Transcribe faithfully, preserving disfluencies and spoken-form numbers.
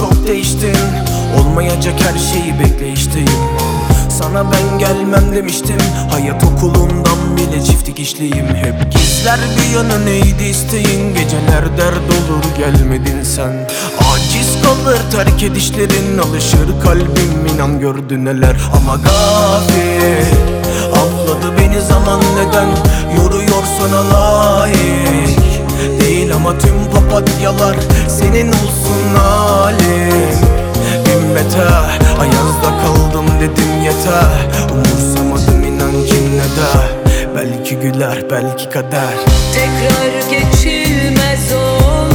çok değiştin. Olmayacak her şeyi bekleyişteyim. Sana ben gelmem demiştim. Hayat okulundan bile çift dikişliyim. Hep gizler bir yanı neydi isteğin. Geceler dert olur gelmedin sen. Aciz kalır terk edişlerin. Alışır kalbim inan gördü neler. Ama gafil avladı beni zaman neden. Yoruyor sana layık değil ama tüm papatyalar senin olsun halim. Bin beter ayazda kaldım dedim yeter. Umursamadım inan yine de. Belki güler belki kader. Tekrar geçilmez o